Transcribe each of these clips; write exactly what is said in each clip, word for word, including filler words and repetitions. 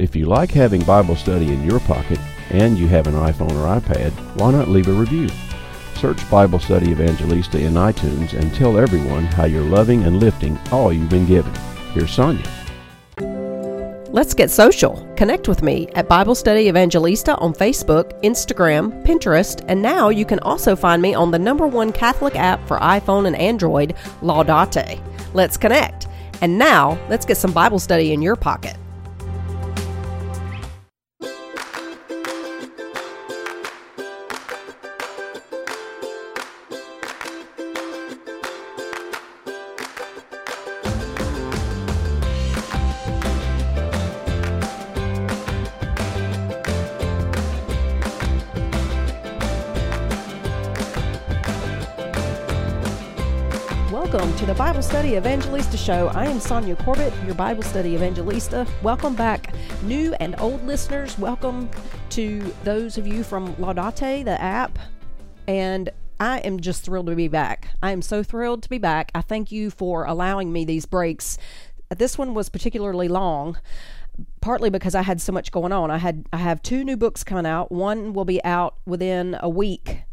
If you like having Bible study in your pocket and you have an iPhone or iPad, why not leave a review? Search Bible Study Evangelista in iTunes and tell everyone how you're loving and lifting all you've been given. Here's Sonia. Let's get social. Connect with me at Bible Study Evangelista on Facebook, Instagram, Pinterest, and now you can also find me on the number one Catholic app for iPhone and Android, Laudate. Let's connect. And now, let's get some Bible study in your pocket. Welcome to the Bible Study Evangelista Show. I am Sonia Corbett, your Bible Study Evangelista. Welcome back, new and old listeners. Welcome to those of you from Laudate, the app. And I am just thrilled to be back. I am so thrilled to be back. I thank you for allowing me these breaks. This one was particularly long, partly because I had so much going on. I had I have two new books coming out. One will be out within a week.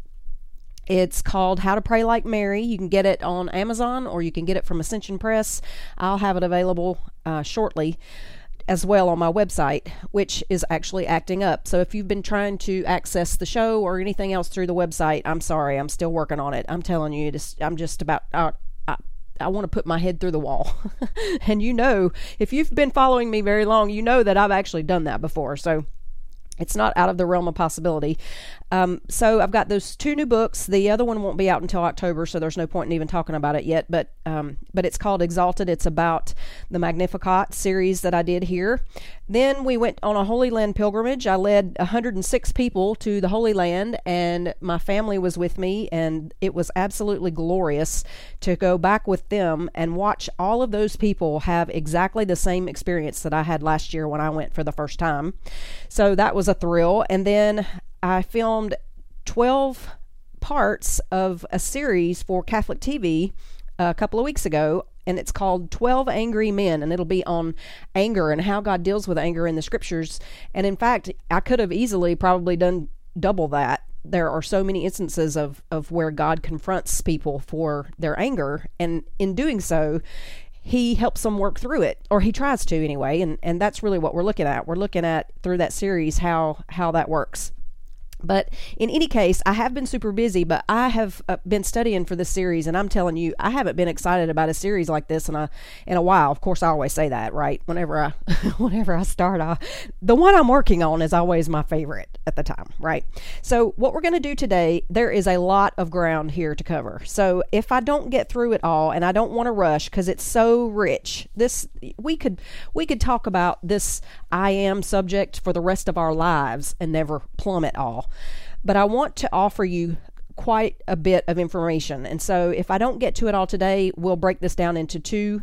It's called How to Pray Like Mary. You can get it on Amazon or you can get it from Ascension Press. I'll have it available uh, shortly as well on my website, which is actually acting up. So if you've been trying to access the show or anything else through the website, I'm sorry. I'm still working on it. I'm telling you, just, I'm just about... Uh, I, I want to put my head through the wall. And you know, if you've been following me very long, you know that I've actually done that before. So it's not out of the realm of possibility. Um, so I've got those two new books. The other one won't be out until October, so there's no point in even talking about it yet. But um, but it's called Exalted. It's about the Magnificat series that I did here. Then we went on a Holy Land pilgrimage. I led one hundred six people to the Holy Land, and my family was with me, and it was absolutely glorious to go back with them and watch all of those people have exactly the same experience that I had last year when I went for the first time. So that was a thrill. And then I filmed twelve parts of a series for Catholic T V a couple of weeks ago, and it's called twelve Angry Men, and it'll be on anger and how God deals with anger in the scriptures. And in fact, I could have easily probably done double that. There are so many instances of, of where God confronts people for their anger, and in doing so, he helps them work through it, or he tries to anyway, and, and that's really what we're looking at. We're looking at, through that series, how, how that works. But in any case, I have been super busy, but I have uh, been studying for this series, and I'm telling you, I haven't been excited about a series like this in a in a while. Of course, I always say that, right? Whenever I whenever I start, I, the one I'm working on is always my favorite at the time, right? So what we're going to do today, there is a lot of ground here to cover. So if I don't get through it all, and I don't want to rush because it's so rich, this we could we could talk about this I am subject for the rest of our lives and never plumb it all. But I want to offer you quite a bit of information. And so if I don't get to it all today, we'll break this down into two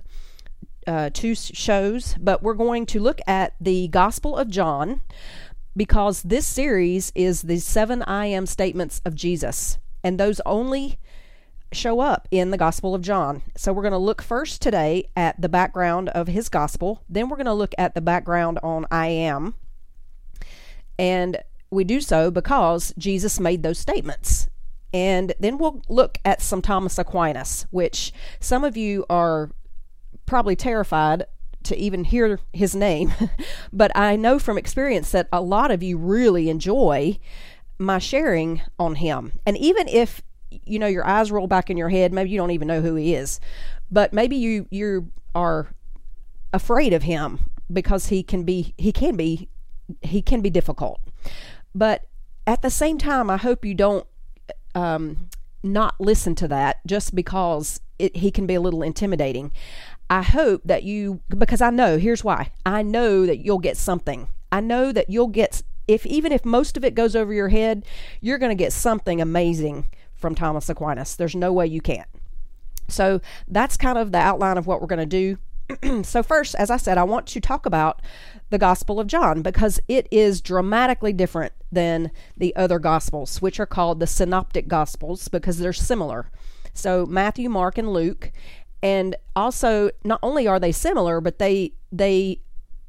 uh, two shows. But we're going to look at the Gospel of John, because this series is the seven I am statements of Jesus. And those only show up in the Gospel of John. So we're going to look first today at the background of his gospel. Then we're going to look at the background on I am. And we do so because Jesus made those statements. And then we'll look at some Thomas Aquinas, which some of you are probably terrified to even hear his name. But I know from experience that a lot of you really enjoy my sharing on him. And even if, you know, your eyes roll back in your head, maybe you don't even know who he is, but maybe you, you are afraid of him because he can be, he can be, he can be difficult. But at the same time, I hope you don't um, not listen to that just because it, he can be a little intimidating. I hope that you, because I know, here's why. I know that you'll get something. I know that you'll get, if even if most of it goes over your head, you're going to get something amazing from Thomas Aquinas. There's no way you can't. So that's kind of the outline of what we're going to do. So first, as I said, I want to talk about the Gospel of John because it is dramatically different than the other Gospels, which are called the Synoptic Gospels because they're similar. So Matthew, Mark, and Luke. And also, not only are they similar, but they they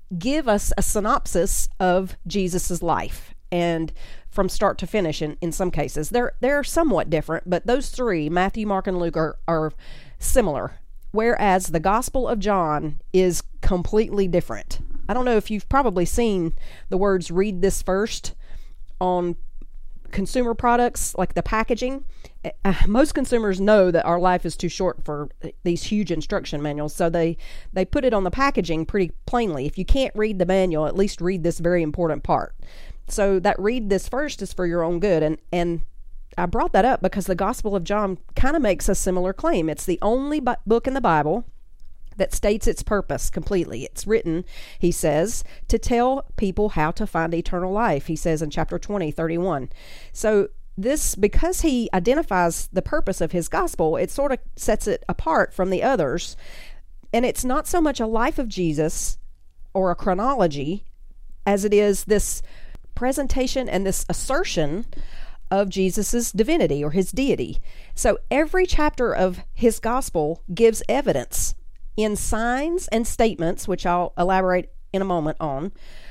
give us a synopsis of Jesus's life, and from start to finish in, in some cases. They're, they're somewhat different, but those three, Matthew, Mark, and Luke, are, are similar, whereas the Gospel of John is completely different. I don't know if you've probably seen the words "read this first" on consumer products, like the packaging. Uh, most consumers know that our life is too short for these huge instruction manuals, so they, they put it on the packaging pretty plainly. If you can't read the manual, at least read this very important part. So that "read this first" is for your own good. And, and I brought that up because the Gospel of John kind of makes a similar claim. It's the only bu- book in the Bible that states its purpose completely. It's written, he says, to tell people how to find eternal life, he says in chapter twenty, thirty-one. So this, because he identifies the purpose of his gospel, it sort of sets it apart from the others. And it's not so much a life of Jesus or a chronology as it is this presentation and this assertion of Jesus's divinity or his deity. So every chapter of his gospel gives evidence in signs and statements, which I'll elaborate in a moment on,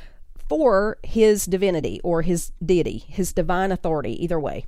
for his divinity or his deity, his divine authority, either way.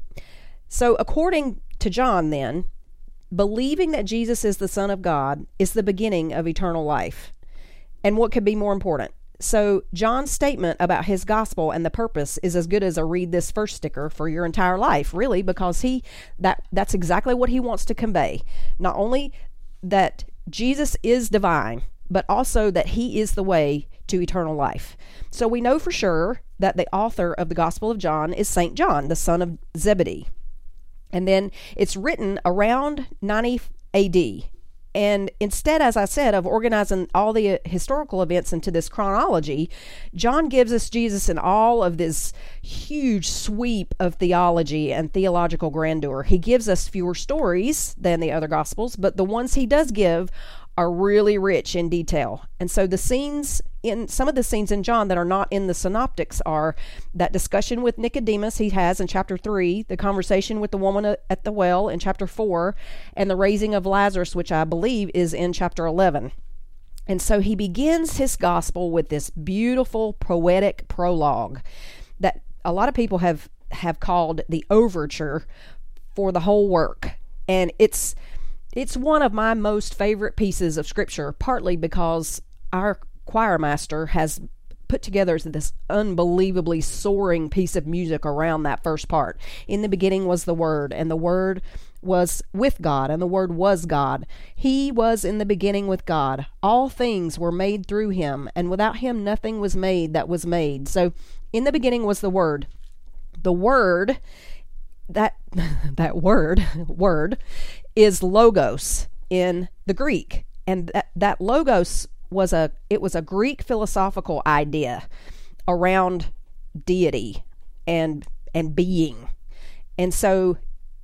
So according to John, then, believing that Jesus is the Son of God is the beginning of eternal life. And what could be more important? So John's statement about his gospel and the purpose is as good as a "read this first" sticker for your entire life, really, because he that that's exactly what he wants to convey. Not only that Jesus is divine, but also that he is the way to eternal life. So we know for sure that the author of the Gospel of John is Saint John, the son of Zebedee. And then it's written around ninety A D. And instead, as I said, of organizing all the historical events into this chronology, John gives us Jesus in all of this huge sweep of theology and theological grandeur. He gives us fewer stories than the other Gospels, but the ones he does give are really rich in detail. And so the scenes in some of the scenes in John that are not in the synoptics are that discussion with Nicodemus he has in chapter three, the conversation with the woman at the well in chapter four, and the raising of Lazarus, which I believe is in chapter eleven. And so he begins his gospel with this beautiful poetic prologue that a lot of people have have called the overture for the whole work. And it's It's one of my most favorite pieces of scripture, partly because our choir master has put together this unbelievably soaring piece of music around that first part. In the beginning was the Word, and the Word was with God, and the Word was God. He was in the beginning with God. All things were made through him, and without him nothing was made that was made. So in the beginning was the Word. The Word, that that word, word, is logos in the Greek. And that, that logos was a, it was a Greek philosophical idea around deity and, and being. And so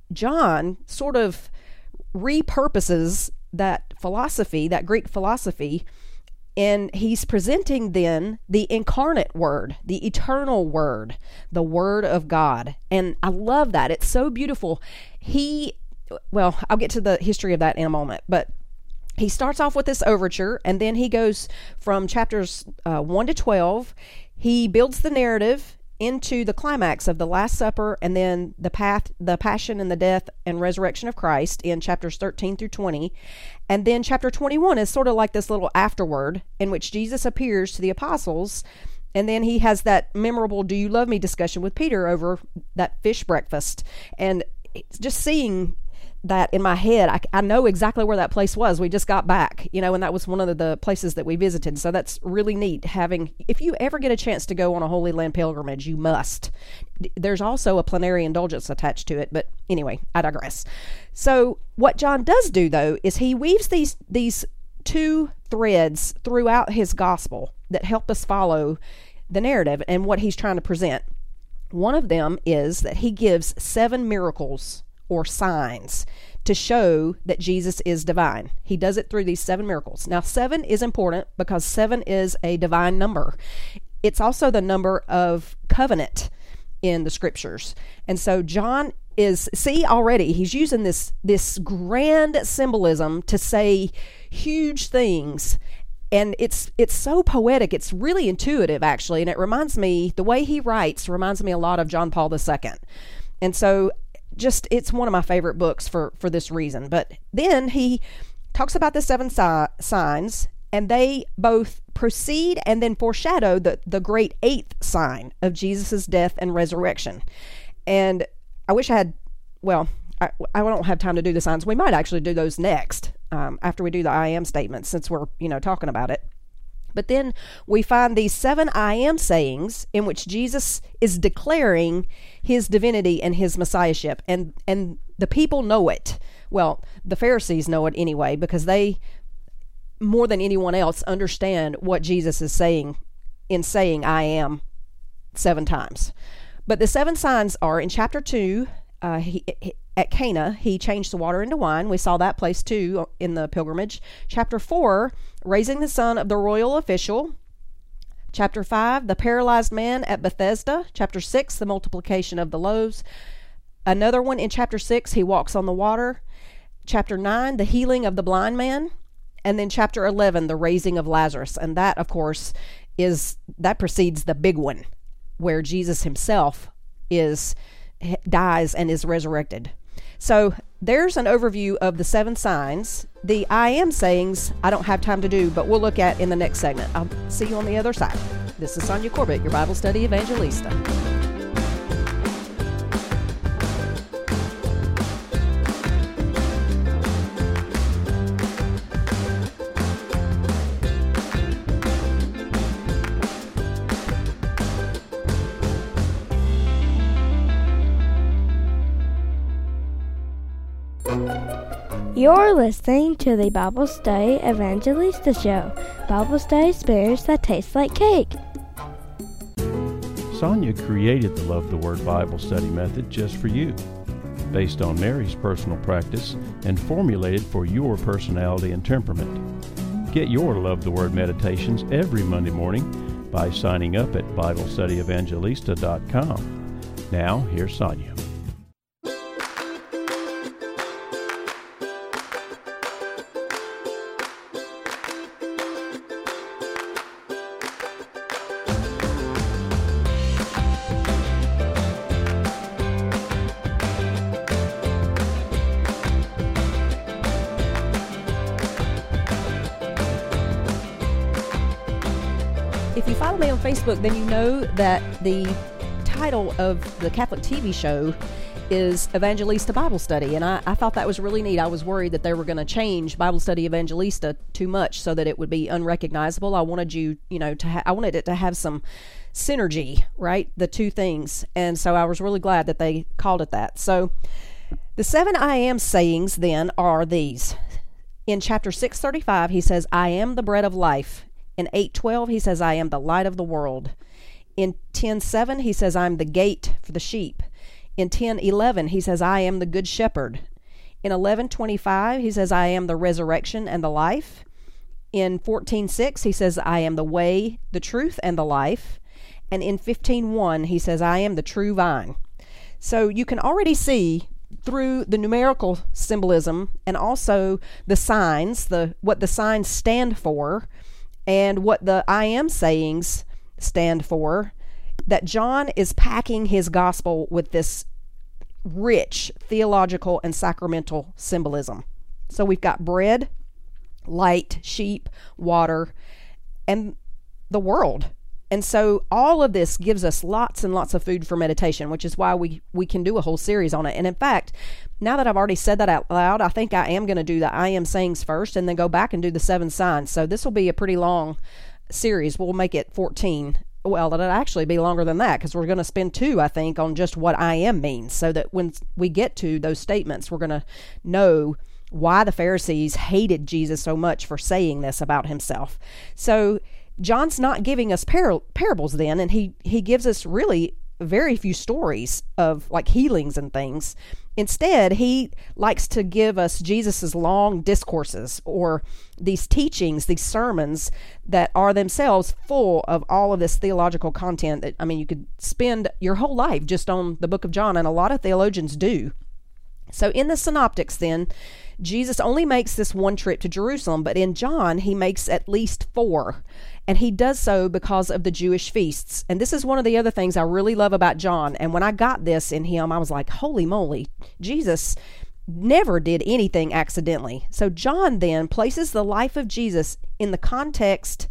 John sort of repurposes that philosophy, that Greek philosophy, and he's presenting then the incarnate Word, the eternal Word, the Word of God. And I love that. It's so beautiful. He, well, I'll get to the history of that in a moment, but he starts off with this overture, and then he goes from chapters uh, one to twelve. He builds the narrative into the climax of the Last Supper, and then the path, the passion and the death and resurrection of Christ in chapters thirteen through twenty. And then chapter twenty-one is sort of like this little afterword in which Jesus appears to the apostles. And then he has that memorable "Do you love me" discussion with Peter over that fish breakfast. And just seeing that in my head, I, I know exactly where that place was. We just got back, you know, and that was one of the places that we visited. So that's really neat having, if you ever get a chance to go on a Holy Land pilgrimage, you must. There's also a plenary indulgence attached to it, but anyway, I digress. So what John does do, though, is he weaves these, these two threads throughout his gospel that help us follow the narrative and what he's trying to present. One of them is that he gives seven miracles or signs to show that Jesus is divine. He does it through these seven miracles. Now, seven is important because seven is a divine number. It's also the number of covenant in the scriptures. And so John is, see already, he's using this, this grand symbolism to say huge things and it's it's so poetic. It's really intuitive, actually, and it reminds me, the way he writes reminds me a lot of John Paul the Second. And so just, it's one of my favorite books for, for this reason. But then he talks about the seven si- signs, and they both precede and then foreshadow the, the great eighth sign of Jesus' death and resurrection. And I wish I had, well, I, I don't have time to do the signs. We might actually do those next, um, after we do the I am statements, since we're, you know, talking about it. But then we find these seven I am sayings in which Jesus is declaring his divinity and his messiahship. And, and the people know it. Well, the Pharisees know it anyway, because they, more than anyone else, understand what Jesus is saying in saying I am seven times. But the seven signs are in chapter two, uh, he, he, at Cana, he changed the water into wine. We saw that place too in the pilgrimage. Chapter four, raising the son of the royal official. Chapter five, the paralyzed man at Bethesda. Chapter six, the multiplication of the loaves. Another one in chapter six, he walks on the water. Chapter nine, the healing of the blind man. And then chapter eleven, the raising of Lazarus. And that, of course, is, that precedes the big one, where Jesus himself is, dies and is resurrected. So there's an overview of the seven signs. The I am sayings I don't have time to do, but we'll look at in the next segment. I'll see you on the other side. This is Sonia Corbett, your Bible study evangelista. You're listening to the Bible Study Evangelista Show, Bible study experience that tastes like cake. Sonia created the Love the Word Bible study method just for you, based on Mary's personal practice and formulated for your personality and temperament. Get your Love the Word meditations every Monday morning by signing up at Bible Study Evangelista dot com. Now, here's Sonia. If you follow me on Facebook, then you know that the title of the Catholic T V show is Evangelista Bible Study, and I, I thought that was really neat. I was worried that they were going to change Bible Study Evangelista too much so that it would be unrecognizable. I wanted you, you know, to ha- I wanted it to have some synergy, right? The two things, and so I was really glad that they called it that. So the seven I am sayings then are these. In chapter six thirty-five, he says, I am the bread of life. In eight twelve, he says, I am the light of the world. In ten seven, he says, I'm the gate for the sheep. In ten eleven, he says, I am the good shepherd. In eleven twenty-five, he says, I am the resurrection and the life. In fourteen six, he says, I am the way, the truth, and the life. And in fifteen one, he says, I am the true vine. So you can already see through the numerical symbolism and also the signs, the what the signs stand for, and what the I am sayings stand for, that John is packing his gospel with this rich theological and sacramental symbolism. So we've got bread, light, sheep, water, and the world. And so all of this gives us lots and lots of food for meditation, which is why we, we can do a whole series on it. And in fact, now that I've already said that out loud, I think I am going to do the I am sayings first and then go back and do the seven signs. So this will be a pretty long series. We'll make it fourteen. Well, it'll actually be longer than that because we're going to spend two, I think, on just what I am means, so that when we get to those statements, we're going to know why the Pharisees hated Jesus so much for saying this about himself. So John's not giving us par- parables then, and he, he gives us really very few stories of like healings and things. Instead, he likes to give us Jesus's long discourses or these teachings, these sermons that are themselves full of all of this theological content that, I mean, you could spend your whole life just on the book of John, and a lot of theologians do. So in the synoptics then, Jesus only makes this one trip to Jerusalem, but in John, he makes at least four. And he does so because of the Jewish feasts. And this is one of the other things I really love about John. And when I got this in him, I was like, holy moly, Jesus never did anything accidentally. So John then places the life of Jesus in the context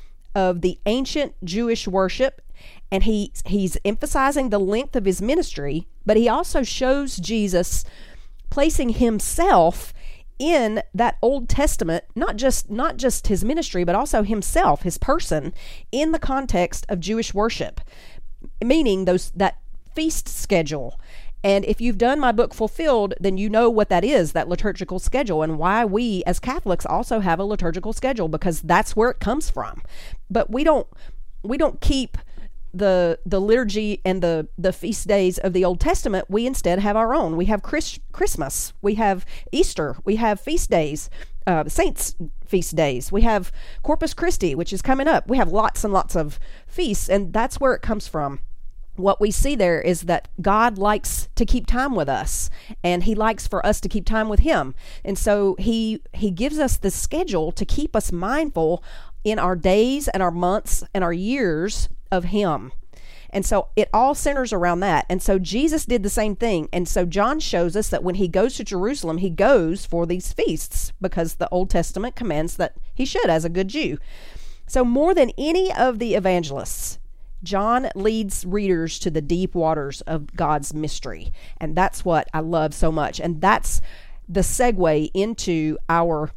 of the ancient Jewish worship, and he he's emphasizing the length of his ministry, but he also shows Jesus placing himself in that Old Testament, not just not just his ministry, but also himself, his person, in the context of Jewish worship, meaning those that feast schedule. And if you've done my book Fulfilled, then you know what that is, that liturgical schedule, and why we as Catholics also have a liturgical schedule, because that's where it comes from. But we don't we don't keep the the liturgy and the the feast days of the Old Testament. We instead have our own. We have Chris, Christmas, we have Easter, we have feast days, uh, saints feast days, we have Corpus Christi, which is coming up. We have lots and lots of feasts, and that's where it comes from. What we see there is that God likes to keep time with us, and he likes for us to keep time with him. And so he he gives us the schedule to keep us mindful in our days and our months and our years of him. And so it all centers around that. And so Jesus did the same thing. And so John shows us that when he goes to Jerusalem, he goes for these feasts because the Old Testament commands that he should as a good Jew. So more than any of the evangelists, John leads readers to the deep waters of God's mystery. And that's what I love so much. And that's the segue into our,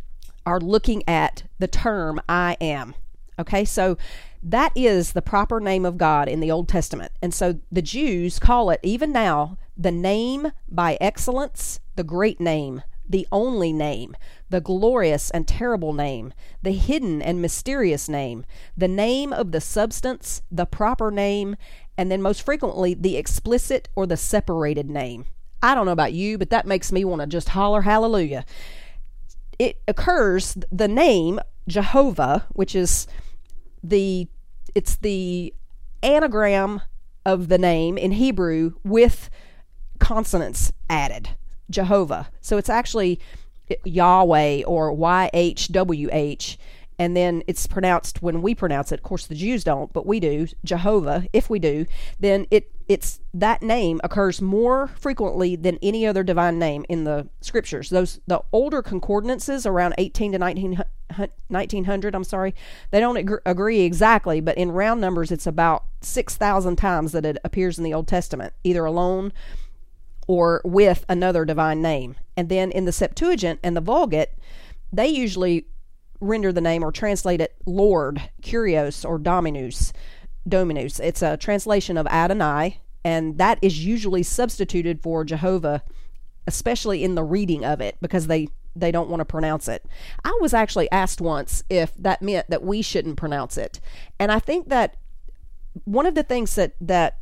our looking at the term I am. Okay, so that is the proper name of God in the Old Testament. And so the Jews call it, even now, the name by excellence, the great name, the only name, the glorious and terrible name, the hidden and mysterious name, the name of the substance, the proper name, and then most frequently the explicit or the separated name. I don't know about you, but that makes me want to just holler hallelujah. It occurs, the name Jehovah, which is the, it's the anagram of the name in Hebrew with consonants added. Jehovah. So it's actually Yahweh or Y H W H, and then it's pronounced, when we pronounce it, of course the Jews don't, but we do, Jehovah, if we do, then it it's that name occurs more frequently than any other divine name in the scriptures. Those the older concordances around eighteen to nineteen hundred, I'm sorry, they don't ag- agree exactly, but in round numbers it's about six thousand times that it appears in the Old Testament, either alone or with another divine name. And then in the Septuagint and the Vulgate, they usually render the name or translate it Lord, Kyrios, or Dominus. Dominus. It's a translation of Adonai, and that is usually substituted for Jehovah, especially in the reading of it, because they, they don't want to pronounce it. I was actually asked once if that meant that we shouldn't pronounce it. And I think that one of the things that, that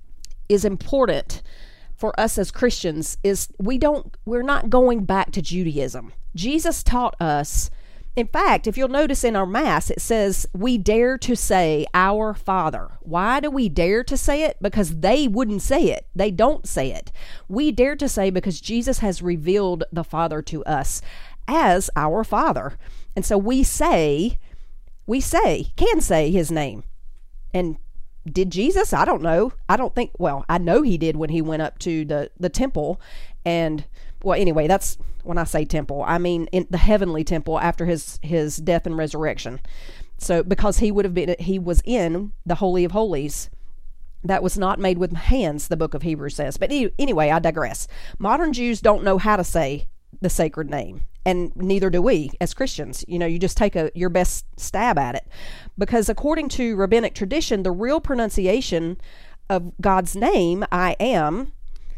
is important for us as Christians is we don't, we're not going back to Judaism. Jesus taught us, in fact, if you'll notice in our Mass, it says we dare to say our Father. Why do we dare to say it? Because they wouldn't say it. They don't say it. We dare to say because Jesus has revealed the Father to us as our Father. And so we say, we say, can say his name. And did Jesus? I don't know. I don't think, well, I know he did when he went up to the, the temple. And, well, anyway, that's, when I say temple, I mean in the heavenly temple after his, his death and resurrection. So, because he would have been, he was in the Holy of Holies. That was not made with hands, the book of Hebrews says. But anyway, I digress. Modern Jews don't know how to say the sacred name. And neither do we as Christians. You know, you just take a your best stab at it. Because according to rabbinic tradition, the real pronunciation of God's name, I am,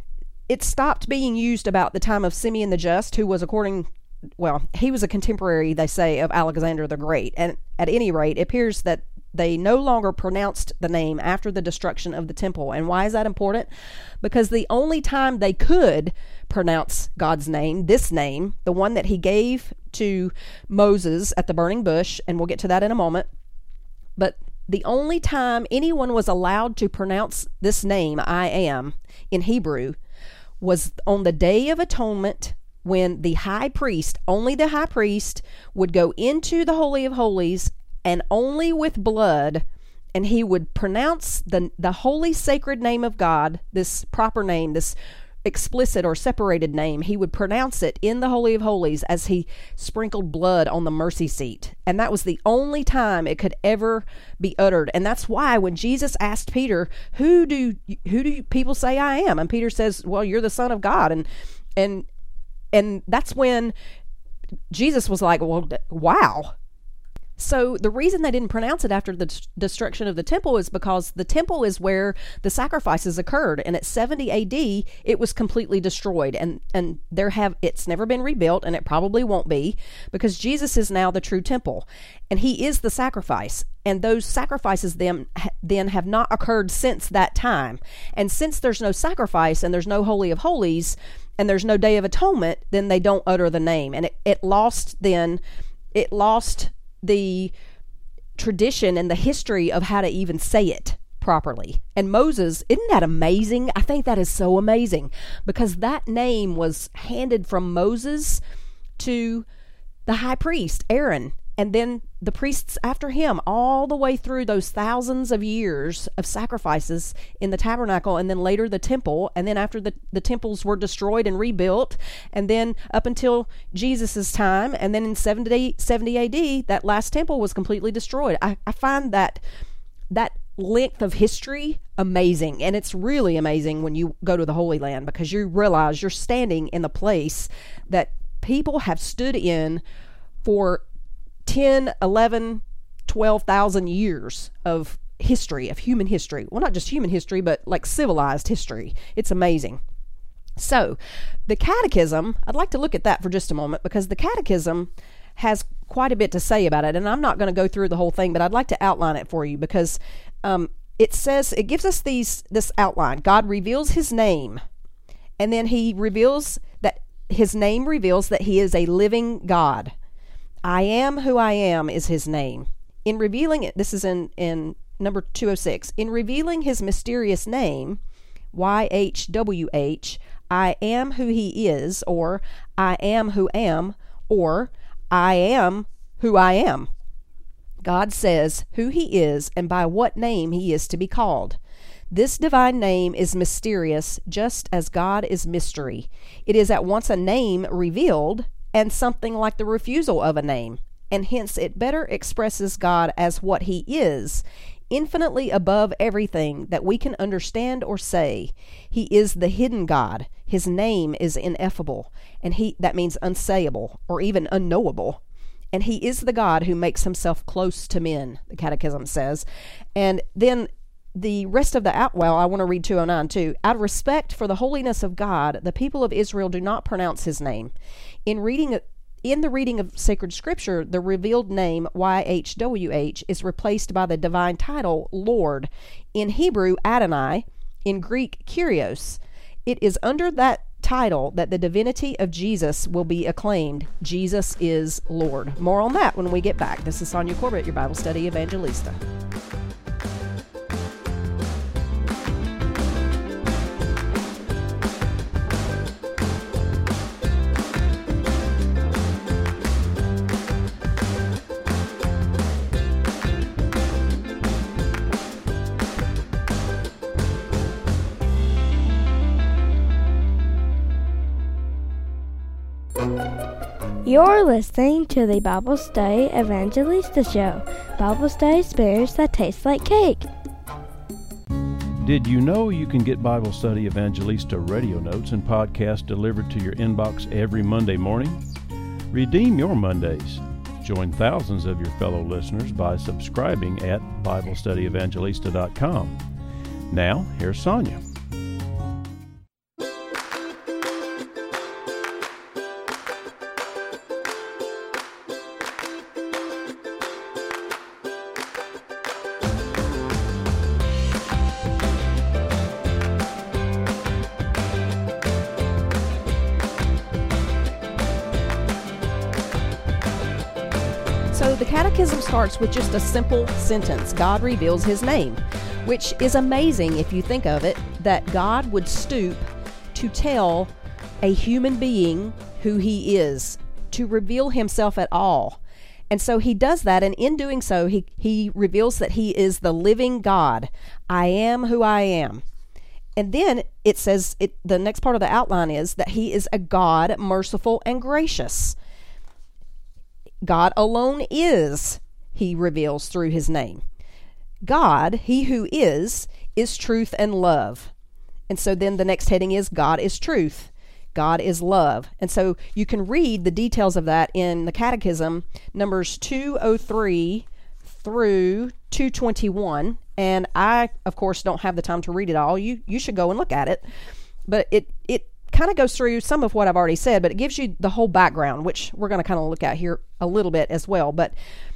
it stopped being used about the time of Simeon the Just, who was according, well, he was a contemporary, they say, of Alexander the Great. And at any rate, it appears that they no longer pronounced the name after the destruction of the temple. And why is that important? Because the only time they could pronounce God's name, this name, the one that he gave to Moses at the burning bush, and we'll get to that in a moment, but the only time anyone was allowed to pronounce this name, I am, in Hebrew, was on the Day of Atonement when the high priest, only the high priest, would go into the Holy of Holies, and only with blood, and he would pronounce the the holy sacred name of God, this proper name, this explicit or separated name. He would pronounce it in the Holy of Holies as he sprinkled blood on the mercy seat. And that was the only time it could ever be uttered. And that's why when Jesus asked Peter, who do who do people say I am? And Peter says, well, you're the Son of God. And and and that's when Jesus was like, well, wow. So the reason they didn't pronounce it after the d- destruction of the temple is because the temple is where the sacrifices occurred, and at seventy A D it was completely destroyed, and and there have it's never been rebuilt, and it probably won't be, because Jesus is now the true temple, and he is the sacrifice, and those sacrifices then then have not occurred since that time. And since there's no sacrifice and there's no Holy of Holies and there's no Day of Atonement, then they don't utter the name, and it, it lost then it lost the tradition and the history of how to even say it properly. And Moses, isn't that amazing? I think that is so amazing, because that name was handed from Moses to the high priest, Aaron, and then the priests after him, all the way through those thousands of years of sacrifices in the tabernacle, and then later the temple, and then after the, the temples were destroyed and rebuilt, and then up until Jesus's time, and then in seventy, seventy A D, that last temple was completely destroyed. I, I find that that length of history amazing, and it's really amazing when you go to the Holy Land, because you realize you're standing in the place that people have stood in for ten, eleven, twelve thousand years of history, of human history. Well, not just human history, but like civilized history. It's amazing. So the Catechism, I'd like to look at that for just a moment, because the Catechism has quite a bit to say about it. And I'm not going to go through the whole thing, but I'd like to outline it for you, because um, it says, it gives us these this outline. God reveals his name, and then he reveals that his name reveals that he is a living God. I am who I am is his name. In revealing it, this is in, in number two oh six, in revealing his mysterious name, Y H W H, I am who he is, or I am who am, or I am who I am. God says who he is and by what name he is to be called. This divine name is mysterious, just as God is mystery. It is at once a name revealed and something like the refusal of a name, and hence it better expresses God as what he is, infinitely above everything that we can understand or say. He is the hidden God. His name is ineffable, and he that means unsayable or even unknowable. And he is the God who makes himself close to men, the Catechism says. And then the rest of the out, well, I want to read two oh nine too. Out of respect for the holiness of God, the people of Israel do not pronounce his name. In reading, in the reading of sacred scripture, the revealed name Y H W H is replaced by the divine title Lord. In Hebrew, Adonai. In Greek, Kyrios. It is under that title that the divinity of Jesus will be acclaimed. Jesus is Lord. More on that when we get back. This is Sonia Corbett, your Bible Study Evangelista. You're listening to the Bible Study Evangelista Show, Bible study experience that tastes like cake. Did you know you can get Bible Study Evangelista radio notes and podcasts delivered to your inbox every Monday morning? Redeem your Mondays. Join thousands of your fellow listeners by subscribing at Bible Study Evangelista dot com. Now, here's Sonia. So the Catechism starts with just a simple sentence, God reveals his name, which is amazing if you think of it, that God would stoop to tell a human being who he is, to reveal himself at all. And so he does that, and in doing so, he, he reveals that he is the living God. I am who I am. And then it says, it, the next part of the outline is that he is a God merciful and gracious. God alone is, he reveals through his name. God, he who is, is truth and love. And so then the next heading is God is truth. God is love. And so you can read the details of that in the Catechism, numbers two oh three through two twenty-one. And I, of course, don't have the time to read it all. You you should go and look at it. But it, it kind of goes through some of what I've already said, but it gives you the whole background, which we're going to kind of look at here a little bit as well. But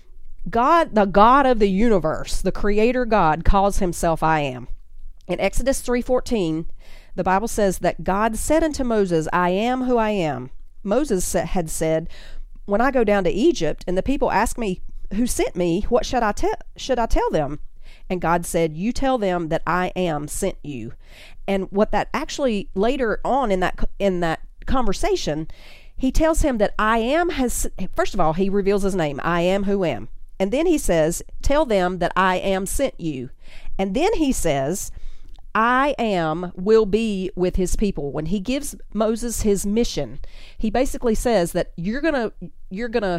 God, the God of the universe, the Creator God, calls himself I am. In Exodus three fourteen, the Bible says that God said unto Moses, I am who I am. Moses had said, when I go down to Egypt and the people ask me who sent me, what should I tell should I tell them? And God said, you tell them that I am sent you. And what that actually later on in that in that conversation, he tells him that I am has, first of all, he reveals his name, I am who am. And then he says, tell them that I am sent you. And then he says, I am will be with his people. When he gives Moses his mission, he basically says that you're gonna you're gonna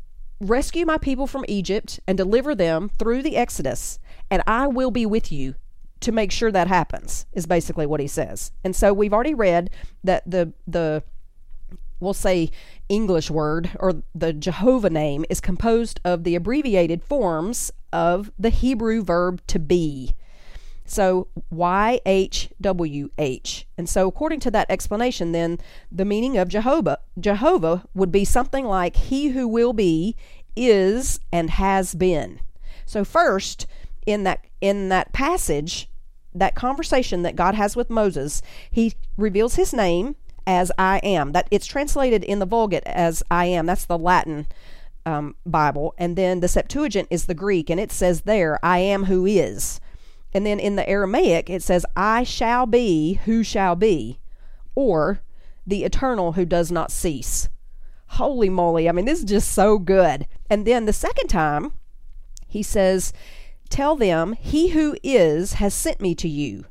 rescue my people from Egypt and deliver them through the Exodus, and I will be with you to make sure that happens, is basically what he says. And so we've already read that the the we'll say English word, or the Jehovah name, is composed of the abbreviated forms of the Hebrew verb to be. So Y H W H. And so according to that explanation, then the meaning of Jehovah, Jehovah would be something like he who will be, is, and has been. So first, in that in that passage, that conversation that God has with Moses, he reveals his name as I am. That it's translated in the Vulgate as I am. That's the Latin um, Bible. And then the Septuagint is the Greek, and it says there, I am who is. And then in the Aramaic, it says, I shall be who shall be, or the eternal who does not cease. Holy moly. I mean, this is just so good. And then the second time, he says, tell them, he who is has sent me to you.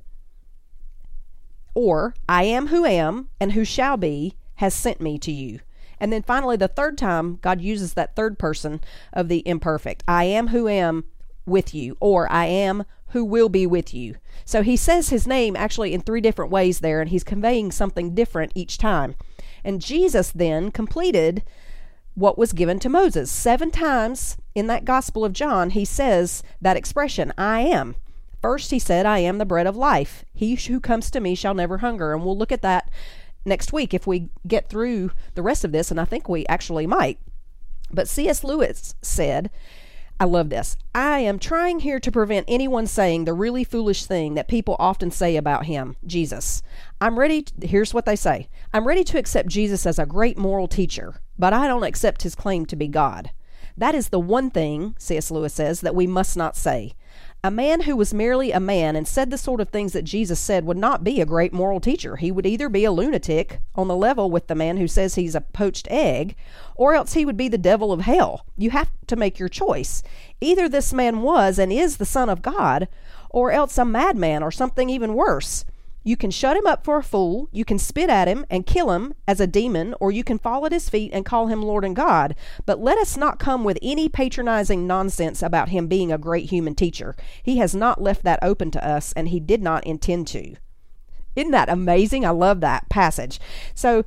Or, I am who am, and who shall be has sent me to you. And then finally, the third time, God uses that third person of the imperfect. I am who am with you, or I am who will be with you. So he says his name actually in three different ways there, and he's conveying something different each time. And Jesus then completed what was given to Moses. Seven times in that Gospel of John, he says that expression, I am. First, he said, I am the bread of life. He who comes to me shall never hunger. And we'll look at that next week if we get through the rest of this, and I think we actually might. But C S Lewis said, I love this. I am trying here to prevent anyone saying the really foolish thing that people often say about him, Jesus. I'm ready, to, here's what they say. I'm ready to accept Jesus as a great moral teacher, but I don't accept his claim to be God. That is the one thing, C S Lewis says, that we must not say. A man who was merely a man and said the sort of things that Jesus said would not be a great moral teacher. He would either be a lunatic on the level with the man who says he's a poached egg, or else he would be the devil of hell. You have to make your choice. Either this man was and is the Son of God, or else a madman or something even worse. You can shut him up for a fool, you can spit at him and kill him as a demon, or you can fall at his feet and call him Lord and God. But let us not come with any patronizing nonsense about him being a great human teacher. He has not left that open to us, and he did not intend to. Isn't that amazing? I love that passage. So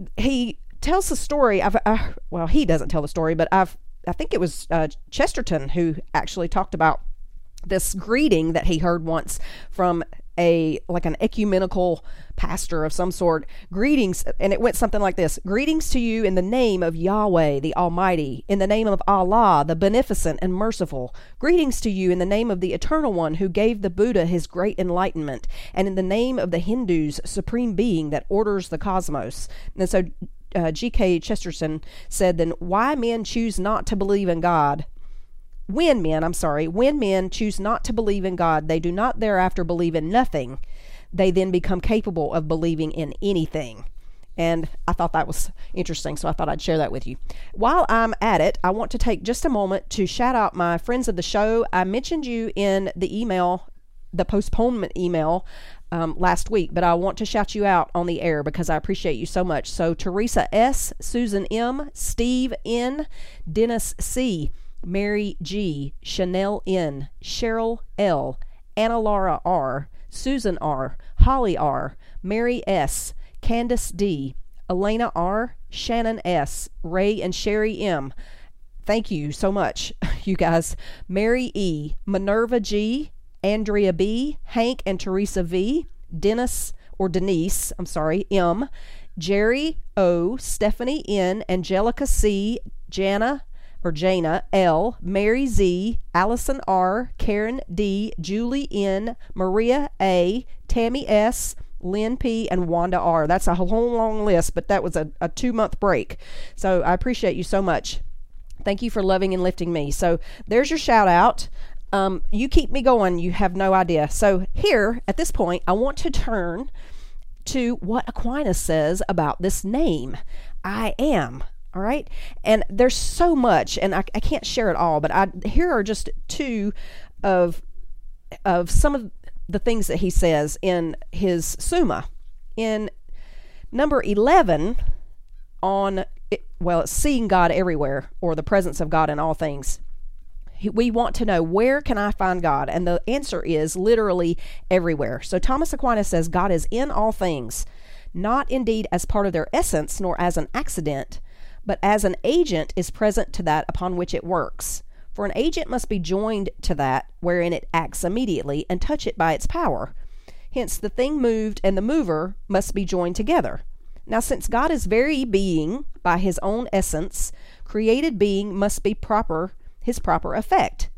he tells the story. I've, uh, well, he doesn't tell the story, but I've, I think it was uh, Chesterton who actually talked about this greeting that he heard once from a like an ecumenical pastor of some sort. Greetings, and it went something like this. Greetings to you in the name of Yahweh the Almighty, in the name of Allah the Beneficent and Merciful. Greetings to you in the name of the Eternal One who gave the Buddha his great enlightenment, and in the name of the Hindus' supreme being that orders the cosmos. And so uh, G K Chesterton said, then why men choose not to believe in God When men, I'm sorry, when men choose not to believe in God, they do not thereafter believe in nothing. They then become capable of believing in anything. And I thought that was interesting, so I thought I'd share that with you. While I'm at it, I want to take just a moment to shout out my friends of the show. I mentioned you in the email, the postponement email um, last week, but I want to shout you out on the air because I appreciate you so much. So Teresa S., Susan M., Steve N., Dennis C., Mary G., Chanel N., Cheryl L., Anna Laura R., Susan R., Holly R., Mary S., Candace D., Elena R., Shannon S., Ray and Sherry M. Thank you so much, you guys. Mary E., Minerva G., Andrea B., Hank and Teresa V., Dennis or Denise, I'm sorry, M., Jerry O., Stephanie N., Angelica C., Jana or Jana L., Mary Z., Allison R., Karen D., Julie N., Maria A., Tammy S., Lynn P., and Wanda R. That's a whole long list, but that was a, a two-month break. So I appreciate you so much. Thank you for loving and lifting me. So there's your shout out. Um, you keep me going. You have no idea. So here, at this point, I want to turn to what Aquinas says about this name, I am. All right. And there's so much, and I, I can't share it all, but I, here are just two of, of some of the things that he says in his Summa. In number eleven on, it, well, it's seeing God everywhere, or the presence of God in all things. We want to know, where can I find God? And the answer is literally everywhere. So Thomas Aquinas says God is in all things, not indeed as part of their essence, nor as an accident, but as an agent is present to that upon which it works. For an agent must be joined to that wherein it acts immediately and touch it by its power. Hence the thing moved and the mover must be joined together. Now since God is very being by his own essence, created being must be proper, his proper effect,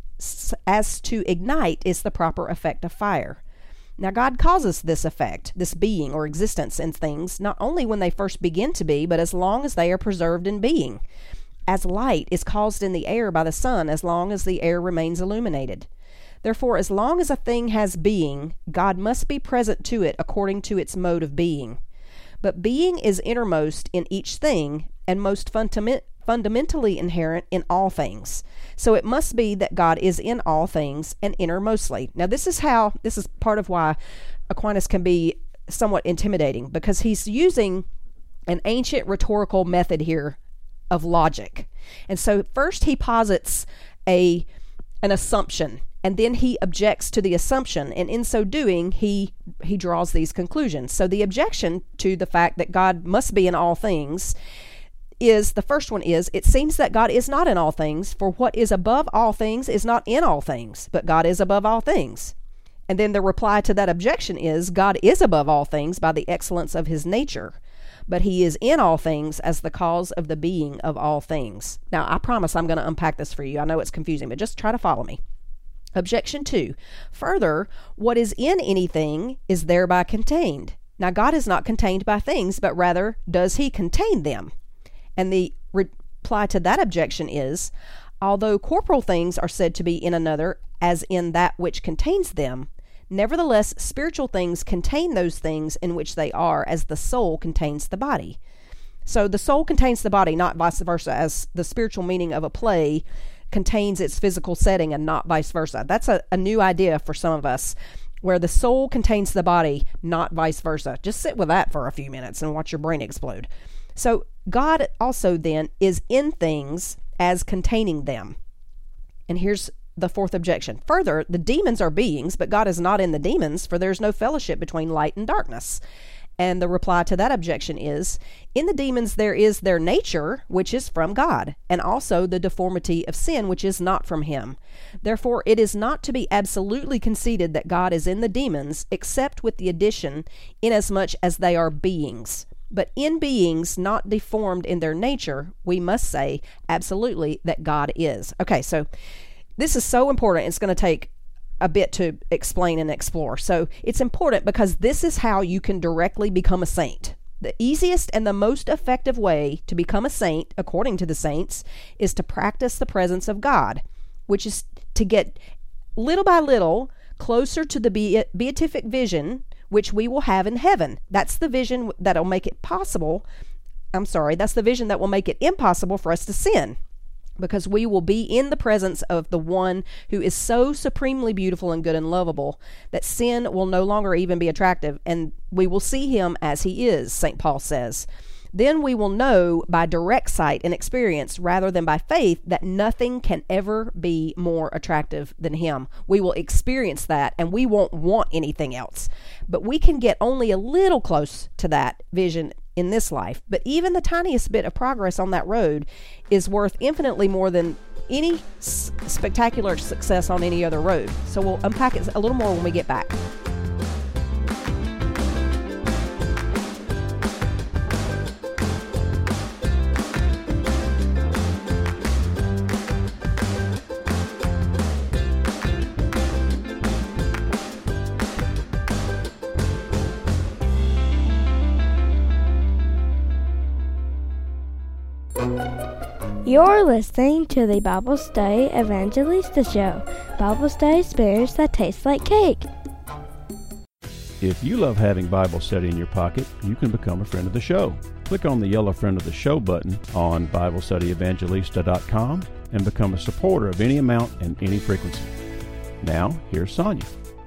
as to ignite is the proper effect of fire. Now God causes this effect, this being or existence in things, not only when they first begin to be, but as long as they are preserved in being. As light is caused in the air by the sun, as long as the air remains illuminated. Therefore, as long as a thing has being, God must be present to it according to its mode of being. But being is innermost in each thing, and most fundament, fundamentally inherent in all things. So it must be that God is in all things and innermostly. Now this is how, this is part of why Aquinas can be somewhat intimidating, because he's using an ancient rhetorical method here of logic. And so first he posits a an assumption, and then he objects to the assumption, and in so doing he he draws these conclusions. So the objection to the fact that God must be in all things is, the first one is, it seems that God is not in all things, for what is above all things is not in all things, but God is above all things. And then the reply to that objection is, God is above all things by the excellence of his nature, but he is in all things as the cause of the being of all things. Now, I promise I'm going to unpack this for you. I know it's confusing, but just try to follow me. Objection two. Further, what is in anything is thereby contained. Now, God is not contained by things, but rather does he contain them? And the reply to that objection is, although corporal things are said to be in another as in that which contains them, nevertheless, spiritual things contain those things in which they are, as the soul contains the body. So the soul contains the body, not vice versa, as the spiritual meaning of a play contains its physical setting and not vice versa. That's a, a new idea for some of us, where the soul contains the body, not vice versa. Just sit with that for a few minutes and watch your brain explode. So God also then is in things as containing them. And here's the fourth objection. Further, the demons are beings, but God is not in the demons, for there's no fellowship between light and darkness. And the reply to that objection is, in the demons there is their nature, which is from God, and also the deformity of sin, which is not from him. Therefore, it is not to be absolutely conceded that God is in the demons, except with the addition, inasmuch as they are beings. But in beings not deformed in their nature, we must say absolutely that God is. Okay, so this is so important. It's going to take a bit to explain and explore. So it's important because this is how you can directly become a saint. The easiest and the most effective way to become a saint, according to the saints, is to practice the presence of God, which is to get little by little closer to the beatific vision, which we will have in heaven. That's the vision that'll make it possible. I'm sorry, that's the vision that will make it impossible for us to sin, because we will be in the presence of the one who is so supremely beautiful and good and lovable that sin will no longer even be attractive, and we will see him as he is, Saint Paul says. Then we will know by direct sight and experience rather than by faith that nothing can ever be more attractive than him. We will experience that and we won't want anything else. But we can get only a little close to that vision in this life. But even the tiniest bit of progress on that road is worth infinitely more than any s- spectacular success on any other road. So we'll unpack it a little more when we get back. You're listening to the Bible Study Evangelista Show. Bible study experience that tastes like cake. If you love having Bible study in your pocket, you can become a friend of the show. Click on the yellow Friend of the Show button on Bible Study Evangelista dot com and become a supporter of any amount and any frequency. Now, here's Sonia.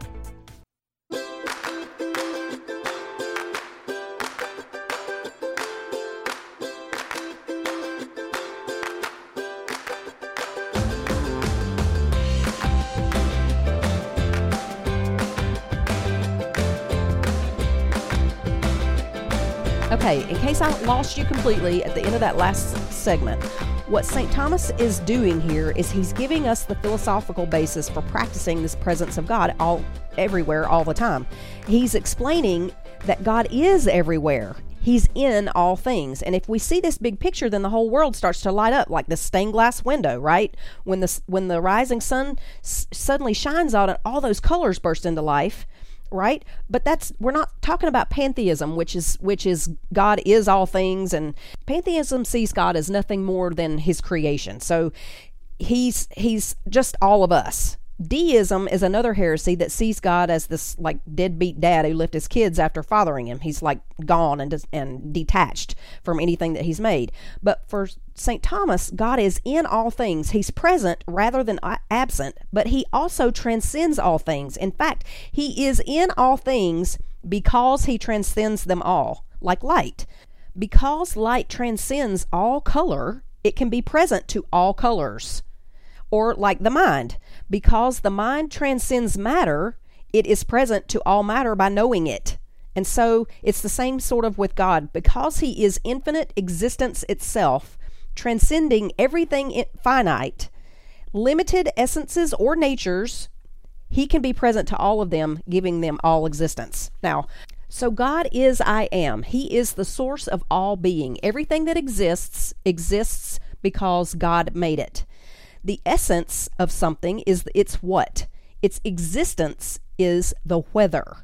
Okay, in case I lost you completely at the end of that last segment, what Saint Thomas is doing here is he's giving us the philosophical basis for practicing this presence of God all everywhere all the time. He's explaining that God is everywhere. He's in all things. And if we see this big picture, then the whole world starts to light up like this stained glass window, right? When the when the rising sun s- suddenly shines on it, all those colors burst into life. Right? But that's, we're not talking about pantheism, which is which is God is all things, and pantheism sees God as nothing more than his creation. So he's he's just all of us. Deism is another heresy that sees God as this like deadbeat dad who left his kids after fathering him. He's like gone and des- and detached from anything that he's made. But for Saint Thomas, God is in all things. He's present rather than absent, but he also transcends all things. In fact, he is in all things because he transcends them all, like light. Because light transcends all color, it can be present to all colors. Or like the mind, because the mind transcends matter, it is present to all matter by knowing it. And so it's the same sort of with God. Because he is infinite existence itself, transcending everything finite, limited essences or natures, he can be present to all of them, giving them all existence. Now, so God is I am. He is the source of all being. Everything that exists, exists because God made it. The essence of something is its what? Its existence is the whether.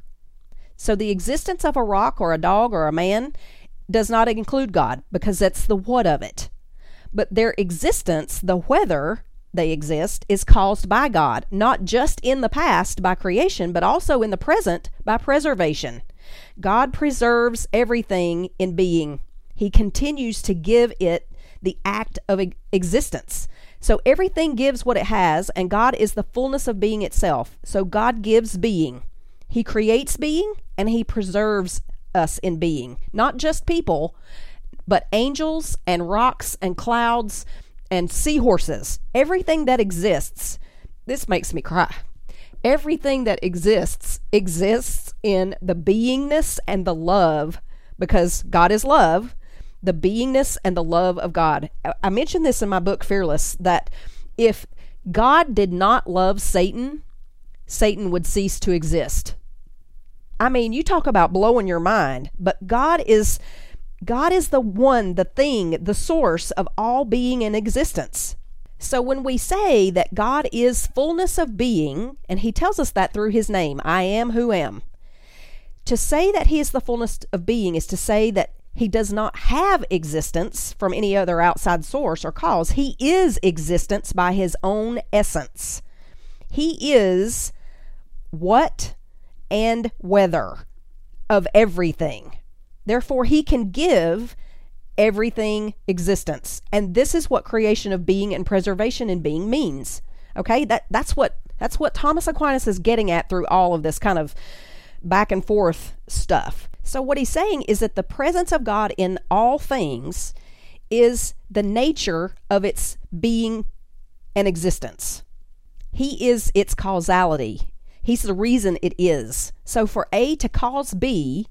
So the existence of a rock or a dog or a man does not include God, because that's the what of it. But their existence, the whether they exist, is caused by God, not just in the past by creation, but also in the present by preservation. God preserves everything in being. He continues to give it the act of existence. So everything gives what it has, and God is the fullness of being itself. So God gives being. He creates being, and he preserves us in being. Not just people, but angels and rocks and clouds and seahorses. Everything that exists. This makes me cry. Everything that exists exists in the beingness and the love, because God is love. The beingness and the love of God. I mentioned this in my book, Fearless, that if God did not love Satan, Satan would cease to exist. I mean, you talk about blowing your mind, but God is, God is the one, the thing, the source of all being and existence. So when we say that God is fullness of being, and he tells us that through his name, I am who am, to say that he is the fullness of being is to say that he does not have existence from any other outside source or cause. He is existence by his own essence. He is what and whether. of everything. Therefore, he can give everything existence. And this is what creation of being and preservation in being means. Okay, that that's what that's what Thomas Aquinas is getting at through all of this kind of back and forth stuff. So what he's saying is that the presence of God in all things is the nature of its being and existence. He is its causality. He's the reason it is. So for A to cause B,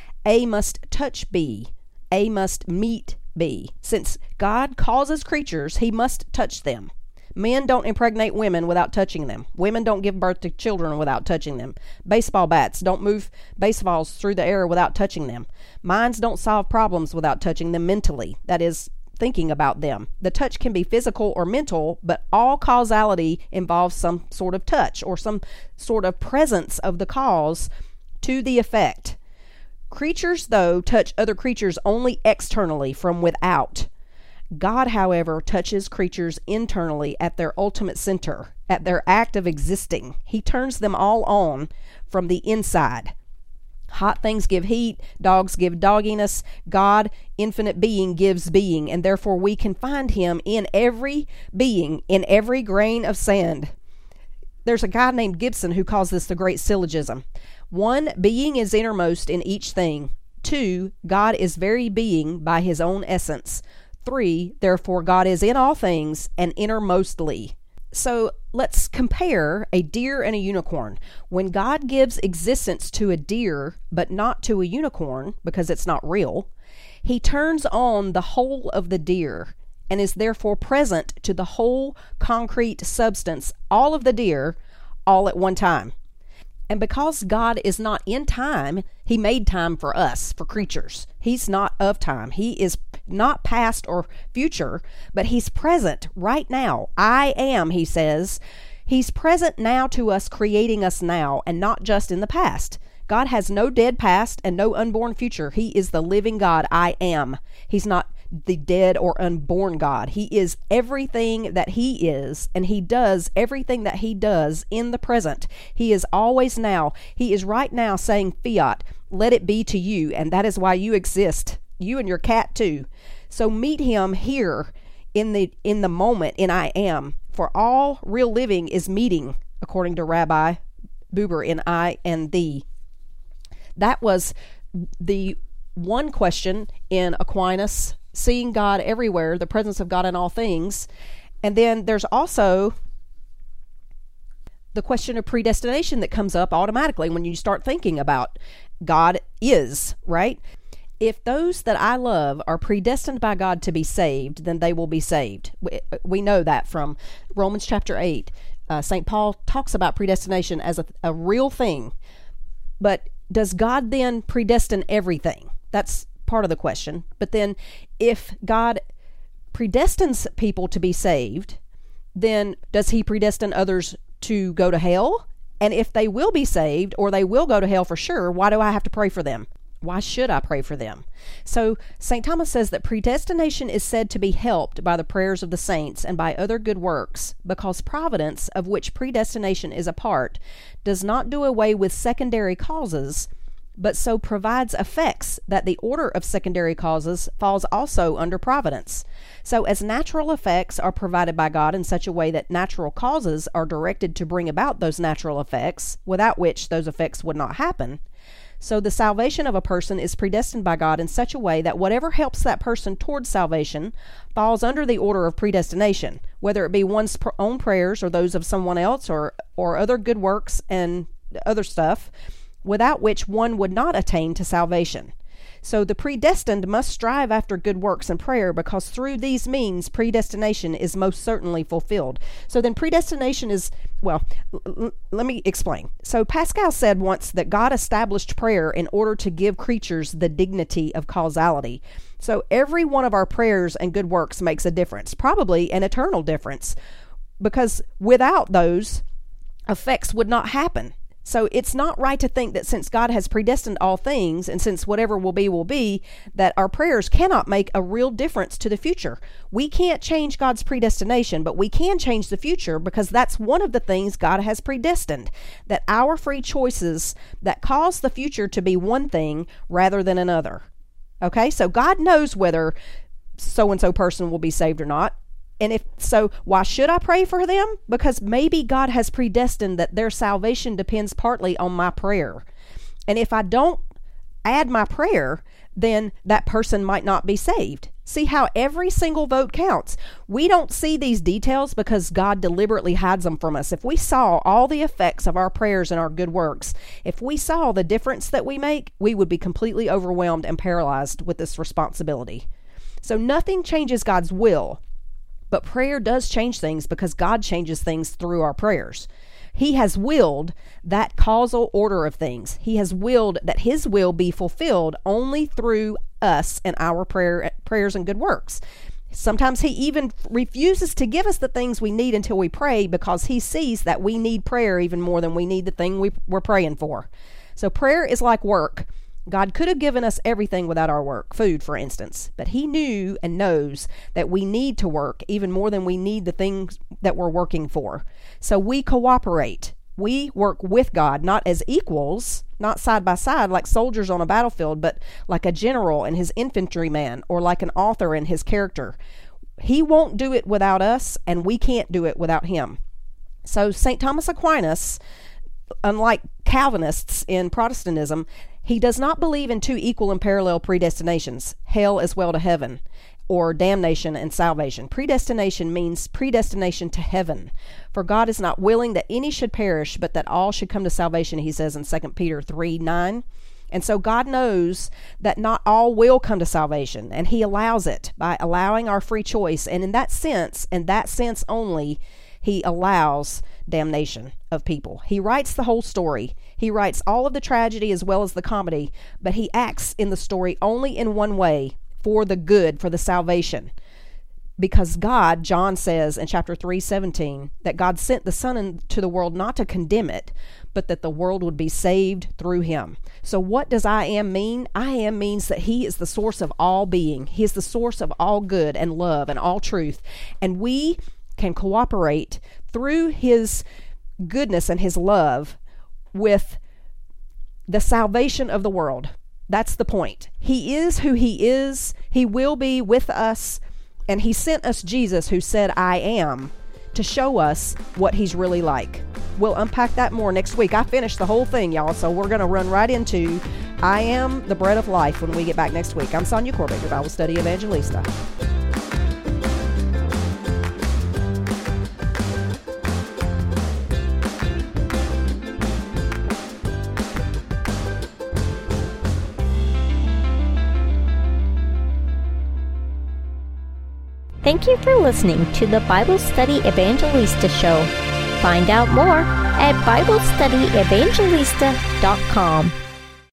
A must touch B. A must meet B. Since God causes creatures, he must touch them. Men don't impregnate women without touching them. Women don't give birth to children without touching them. Baseball bats don't move baseballs through the air without touching them. Minds don't solve problems without touching them mentally. That is, thinking about them. The touch can be physical or mental, but all causality involves some sort of touch or some sort of presence of the cause to the effect. Creatures, though, touch other creatures only externally from without. God, however, touches creatures internally at their ultimate center, at their act of existing. He turns them all on from the inside. Hot things give heat, dogs give dogginess. God, infinite being, gives being, and therefore we can find him in every being, in every grain of sand. There's a guy named Gibson who calls this the great syllogism. One, being is innermost in each thing. Two, God is very being by his own essence. Three, therefore God is in all things and innermostly. So let's compare a deer and a unicorn. When God gives existence to a deer, but not to a unicorn, because it's not real, he turns on the whole of the deer and is therefore present to the whole concrete substance, all of the deer, all at one time. And because God is not in time, he made time for us, for creatures. He's not of time. He is not past or future, but he's present right now. I am, he says. He's present now to us, creating us now, and not just in the past. God has no dead past and no unborn future. He is the living God. I am. He's not the dead or unborn God. He is everything that he is, and he does everything that he does in the present. He is always now. He is right now saying, fiat, let it be to you, and that is why you exist. You and your cat too. So meet him here in the in the moment in I am. For all real living is meeting, according to Rabbi Buber in I and Thee. That was the one question in Aquinas, seeing God everywhere, the presence of God in all things. And then there's also the question of predestination that comes up automatically when you start thinking about God is, right? If those that I love are predestined by God to be saved, then they will be saved. We, we know that from Romans chapter eight. Uh, Saint Paul talks about predestination as a, a real thing. But does God then predestine everything? That's part of the question. But then if God predestines people to be saved, then does he predestine others to go to hell? And if they will be saved or they will go to hell for sure, why do I have to pray for them? Why should I pray for them? So Saint Thomas says that predestination is said to be helped by the prayers of the saints and by other good works, because providence, of which predestination is a part, does not do away with secondary causes, but so provides effects that the order of secondary causes falls also under providence. So as natural effects are provided by God in such a way that natural causes are directed to bring about those natural effects, without which those effects would not happen, so the salvation of a person is predestined by God in such a way that whatever helps that person towards salvation falls under the order of predestination, whether it be one's own prayers or those of someone else, or or other good works and other stuff, without which one would not attain to salvation. So the predestined must strive after good works and prayer, because through these means predestination is most certainly fulfilled. So then predestination is, well, l- l- let me explain. So Pascal said once that God established prayer in order to give creatures the dignity of causality. So every one of our prayers and good works makes a difference, probably an eternal difference, because without those, effects would not happen. So it's not right to think that since God has predestined all things, and since whatever will be will be, that our prayers cannot make a real difference to the future. We can't change God's predestination, but we can change the future, because that's one of the things God has predestined, that our free choices that cause the future to be one thing rather than another. Okay, so God knows whether so-and-so person will be saved or not. And if so, why should I pray for them? Because maybe God has predestined that their salvation depends partly on my prayer. And if I don't add my prayer, then that person might not be saved. See how every single vote counts. We don't see these details because God deliberately hides them from us. If we saw all the effects of our prayers and our good works, if we saw the difference that we make, we would be completely overwhelmed and paralyzed with this responsibility. So nothing changes God's will. But prayer does change things because God changes things through our prayers. He has willed that causal order of things. He has willed that His will be fulfilled only through us and our prayer, prayers and good works. Sometimes He even refuses to give us the things we need until we pray, because He sees that we need prayer even more than we need the thing we, we're praying for. So prayer is like work. God could have given us everything without our work, food, for instance, but He knew and knows that we need to work even more than we need the things that we're working for. So we cooperate. We work with God, not as equals, not side by side like soldiers on a battlefield, but like a general and his infantryman, or like an author and his character. He won't do it without us, and we can't do it without Him. So Saint Thomas Aquinas, unlike Calvinists in Protestantism, he does not believe in two equal and parallel predestinations, hell as well to heaven, or damnation and salvation. Predestination means predestination to heaven. For God is not willing that any should perish, but that all should come to salvation, he says in Second Peter three nine. And so God knows that not all will come to salvation, and He allows it by allowing our free choice. And in that sense, in that sense only, He allows damnation of people. He writes the whole story. He writes all of the tragedy as well as the comedy, but He acts in the story only in one way, for the good, for the salvation. Because God, John says in chapter three seventeen, that God sent the Son into the world not to condemn it, but that the world would be saved through Him. So what does I am mean? I am means that He is the source of all being. He is the source of all good and love and all truth. And we can cooperate through His goodness and His love with the salvation of the world. That's the point. He is who He is. He will be with us. And He sent us Jesus, who said, I am, to show us what He's really like. We'll unpack that more next week. I finished the whole thing, y'all, so we're going to run right into I am the bread of life when we get back next week. I'm Sonia Corbett, your Bible Study Evangelista. Thank you for listening to the Bible Study Evangelista Show. Find out more at Bible Study Evangelista dot com.